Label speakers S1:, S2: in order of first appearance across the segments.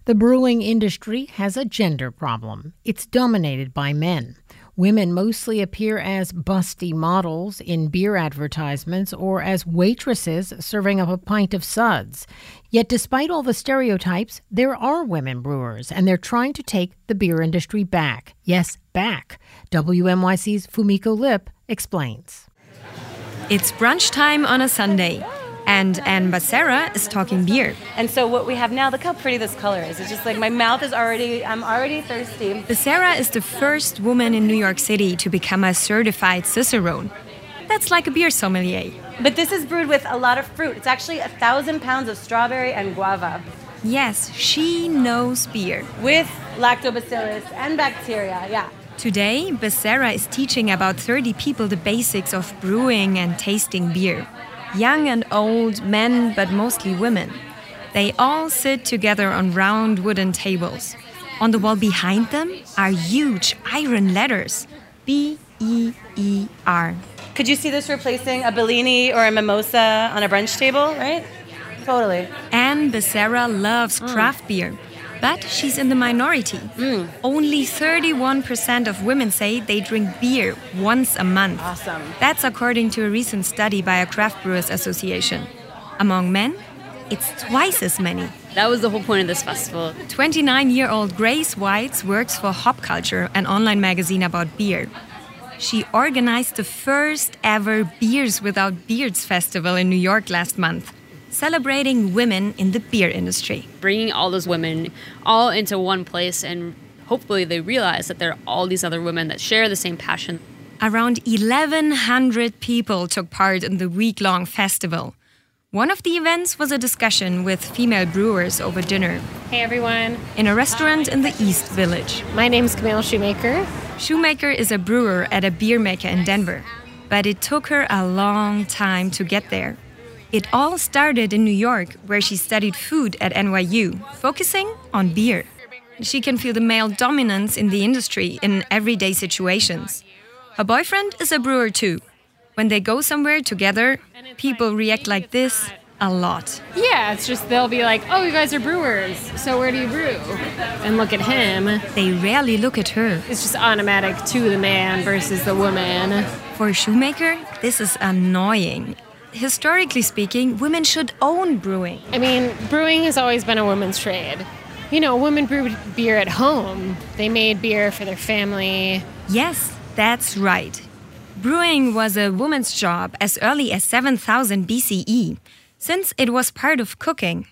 S1: The brewing industry has a gender problem. It's dominated by men. Women mostly appear as busty models in beer advertisements or as waitresses serving up a pint of suds. Yet despite all the stereotypes, there are women brewers, and they're trying to take the beer industry back. Yes, back. WNYC's Fumiko Lipp explains.
S2: It's brunch time on a Sunday, and Anne Becerra is talking beer.
S3: And so what we have now, look how pretty this color is. It's just like I'm already thirsty.
S2: Becerra is the first woman in New York City to become a certified Cicerone. That's like a beer sommelier.
S3: But this is brewed with a lot of fruit. It's actually 1,000 pounds of strawberry and guava.
S2: Yes, she knows beer.
S3: With lactobacillus and bacteria, yeah.
S2: Today, Becerra is teaching about 30 people the basics of brewing and tasting beer. Young and old, men, but mostly women. They all sit together on round wooden tables. On the wall behind them are huge iron letters. B-E-E-R.
S3: Could you see this replacing a Bellini or a mimosa on a brunch table, right? Totally.
S2: Anne Becerra loves craft beer. But she's in the minority. Only 31% of women say they drink beer once a month.
S3: Awesome.
S2: That's according to a recent study by a craft brewers association. Among men, it's twice as many.
S4: That was the whole point of this festival.
S2: 29-year-old Grace Weitz works for Hop Culture, an online magazine about beer. She organized the first ever Beers Without Beards festival in New York last month, celebrating women in the beer industry.
S4: Bringing all those women all into one place, and hopefully they realize that there are all these other women that share the same passion.
S2: Around 1,100 people took part in the week-long festival. One of the events was a discussion with female brewers over dinner.
S5: Hey everyone.
S2: In a restaurant in the East Village.
S5: My name's Camille Shoemaker.
S2: Shoemaker is a brewer at a beer maker in Denver. But it took her a long time to get there. It all started in New York, where she studied food at NYU, focusing on beer. She can feel the male dominance in the industry in everyday situations. Her boyfriend is a brewer too. When they go somewhere together, people react like this a lot.
S5: Yeah, it's just they'll be like, oh, you guys are brewers, so where do you brew? And look at him.
S2: They rarely look at her.
S5: It's just automatic to the man versus the woman.
S2: For Shoemaker, this is annoying. Historically speaking, women should own brewing.
S5: I mean, brewing has always been a woman's trade. You know, women brewed beer at home. They made beer for their family.
S2: Yes, that's right. Brewing was a woman's job as early as 7000 BCE, since it was part of cooking.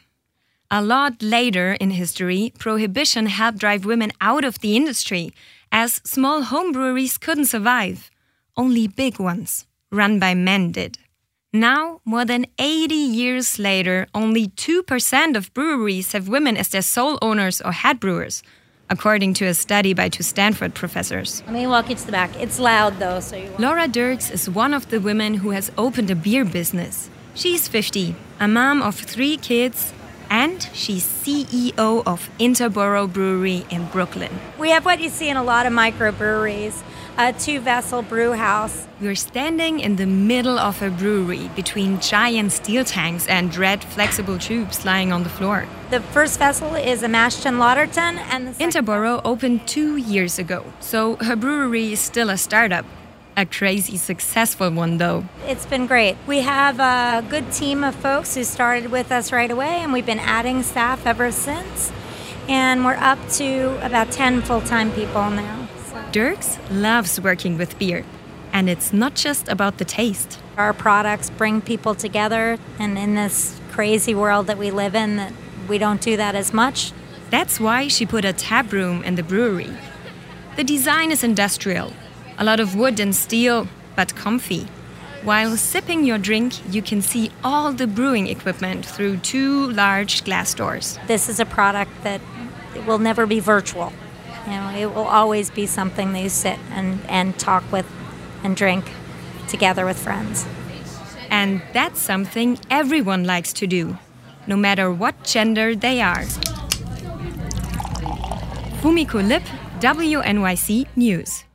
S2: A lot later in history, prohibition helped drive women out of the industry, as small home breweries couldn't survive. Only big ones, run by men, did. Now, more than 80 years later, only 2% of breweries have women as their sole owners or head brewers, according to a study by two Stanford professors.
S6: Let me walk you to the back. It's loud, though, so you...
S2: Laura Dirks is one of the women who has opened a beer business. She's 50, a mom of 3 kids, and she's CEO of Interboro Brewery in Brooklyn.
S6: We have what you see in a lot of microbreweries, a 2-vessel brew house.
S2: We're standing in the middle of a brewery between giant steel tanks and red flexible tubes lying on the floor.
S6: The first vessel is a mash tun lauter tun, and the
S2: Interboro opened 2 years ago, so her brewery is still a startup. A crazy successful one, though.
S6: It's been great. We have a good team of folks who started with us right away, and we've been adding staff ever since. And we're up to about 10 full-time people now.
S2: Dirks loves working with beer, and it's not just about the taste.
S6: Our products bring people together, and in this crazy world that we live in, that we don't do that as much.
S2: That's why she put a tap room in the brewery. The design is industrial, a lot of wood and steel, but comfy. While sipping your drink, you can see all the brewing equipment through 2 large glass doors.
S6: This is a product that will never be virtual. You know, it will always be something that you sit and talk with and drink together with friends.
S2: And that's something everyone likes to do, no matter what gender they are. Fumiko Lipp, WNYC News.